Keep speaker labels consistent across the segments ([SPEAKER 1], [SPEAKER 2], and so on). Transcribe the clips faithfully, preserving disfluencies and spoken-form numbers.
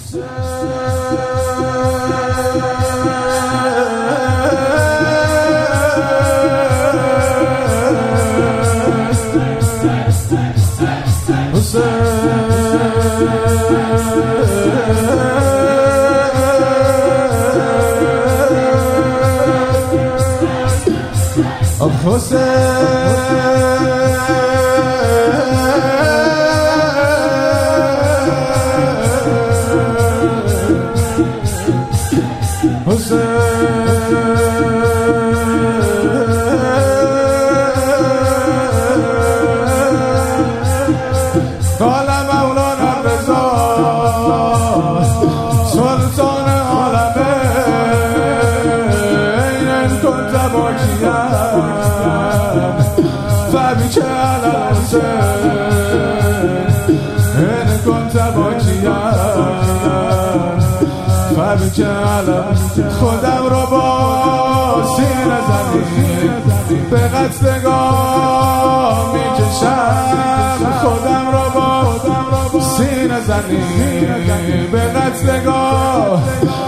[SPEAKER 1] قال مولانا رضا سلطان العالمين إن كنت باكيا فبك على الحسين إن كنت باكيا فبك على خودم رو با سینه زنی به قتلگاه میکشم خودم رو با سینه زنی به قتلگاه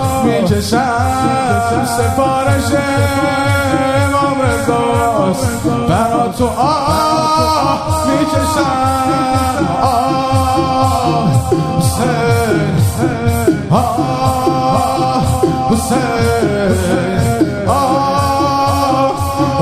[SPEAKER 1] میکشم سفارش امام رضاست برا تو آه میکشم آه حسین آه حسین آه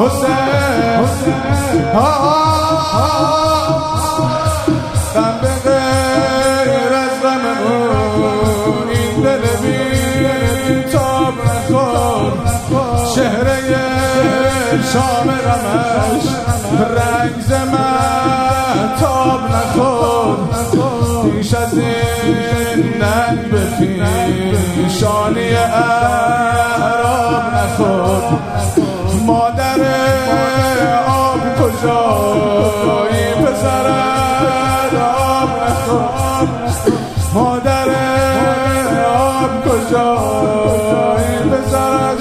[SPEAKER 1] حسین آه غم به غیر از غم اون این دل بی تاب نکن چهره شام رمش رنگ ز من تاب نکن پیش از این ننگ به پیشانی اعراب نخور مادر آب کجایی پسرت آب نخور مادر آب کجایی پسرت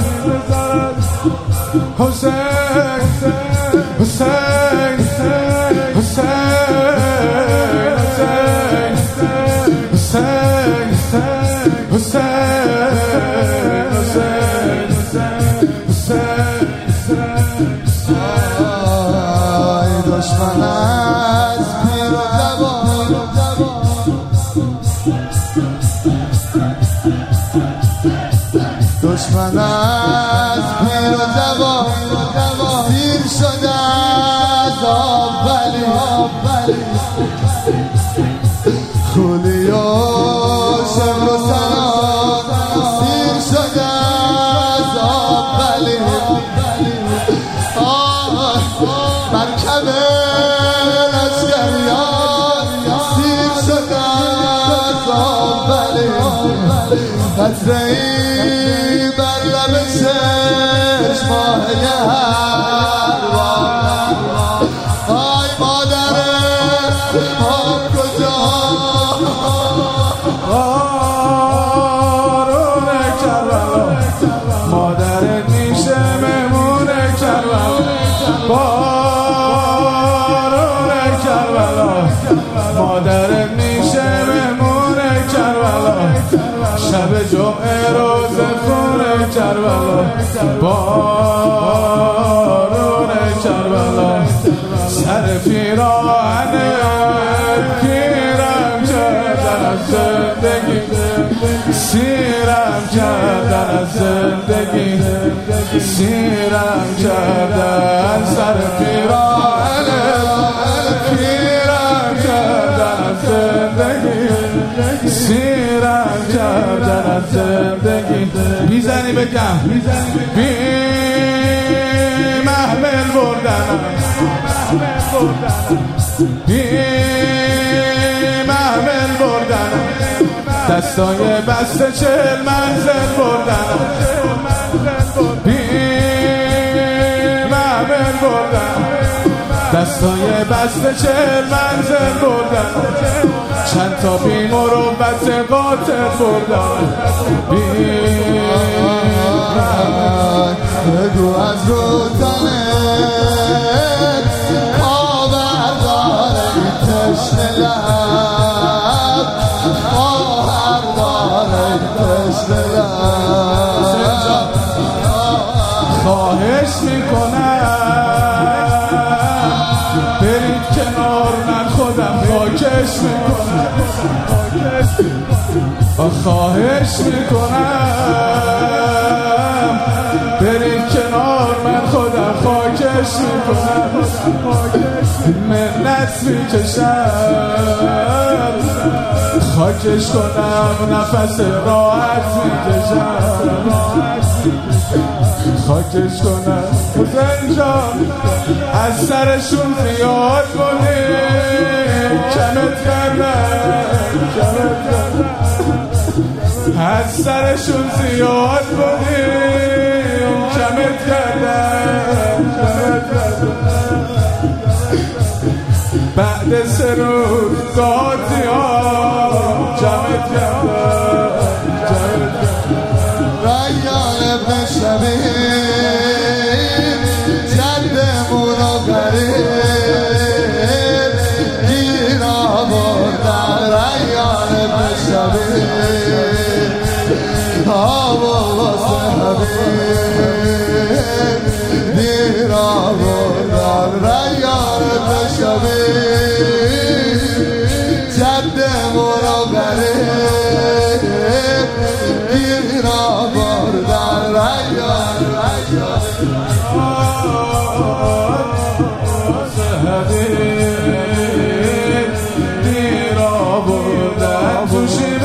[SPEAKER 1] حسین حسین حسین حسین
[SPEAKER 2] دشمن از پیر و جوان دشمن از پیر و جوان سیر شده از آولی خولی و شمر و سران سیر شده از آولی مرکب لشکریان سیر شده از آولی قطره ای بر لب شش ماهه هر آی مادر آب کجا
[SPEAKER 1] بارون کربلا مادر نیشه مهمون کربلا بارون کربلا مادر نیشه مهمون کربلا شب جمعه روز خون کربلا بارون کربلا سر پیراهن گیرم کردن از زندگی سیرم کردن از زندگی سیرم کردن سر پیراهن گیرم کردن از زندگی سیرم کردن از زندگی میزنی بگم بی محمل بردنم بی محمل بردنم دستای بسته چل منزل بردنم بی محمل بردنم دستای بسته چل منزل بردنم چند تا بی مروت قاتل بردنم بی
[SPEAKER 2] بگو از رو تنت آورداره تشنه لب آورداره تشنه
[SPEAKER 1] خواهش میکنم برید کنار من خودم خاکش میکنم خواهش میکنم برید کنار من خودم خاکش میکنم منت میکشم خاکش کنم نفس راحت میکشم خاکش کنم حسین جان از سرشون زیاد بودیم کمت کردم کمت کردم از سرشون زیاد بودیم کمت کردم کمت کردم بعد سه روز قاطی ها جمعت کردم جمعت کردم
[SPEAKER 2] ریان ابن شبیب جدمون و غریب گیر آوردن ریان ابن شبیب آوا واسه حبیب گیر آوردن ریان ابن شبیب جدمون و غریب گیر آوردن ریان ریان
[SPEAKER 1] حبیب دیر آوردن تو شیب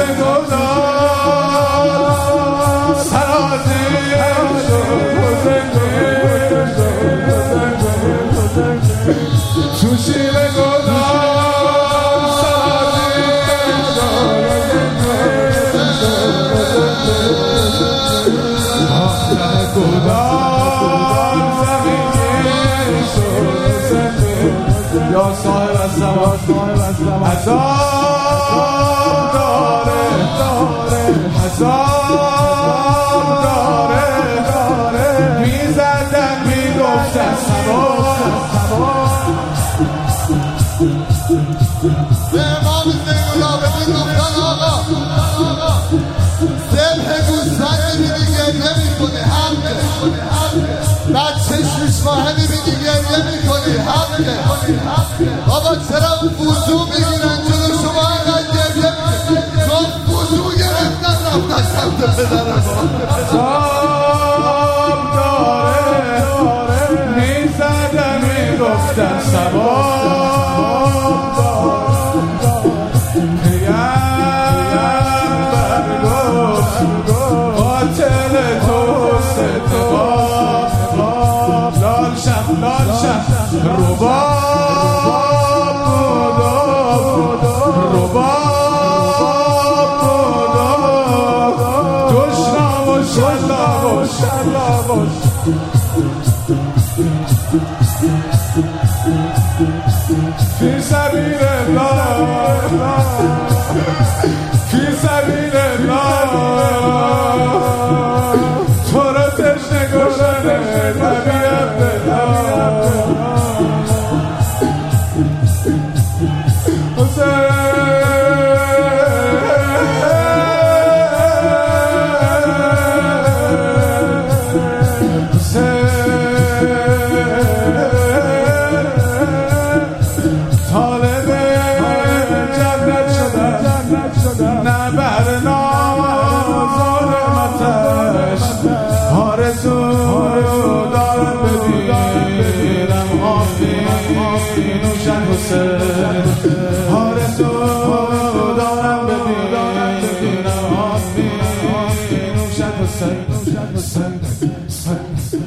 [SPEAKER 1] گذار سرازیر شد تو شیب گذار سرازیر شد گودان زمین گیر شد یا صاحب الزمان عذاب داره عذاب داره میزدن میگفتن سبا
[SPEAKER 2] به امام زین العابدین گفتن آقا ذبح گوسفند میبینی گریه میکنه حقه بعد چشمش ماه میبینی گریه میکنی حقه بابا چرا وضو میگیرن جلو شما اینقدر گریه میکنی چون وضو گرفتن رفتن سمت پدرم
[SPEAKER 1] عذاب داره میزدن میگفتن سبا قاتل تو ستباب لال شم لال شم رباب بودم رباب بودم دشنا و شلا و شلا و فی سبیل الله فی سبیل الله تو رو تشنه گشنه نبی عبدالله طالب جنت شدن نه بر ظالمتش آرزو دارم ببینم آفرین نوشن حسین آرزو دارم ببینم آفرین نوشن حسین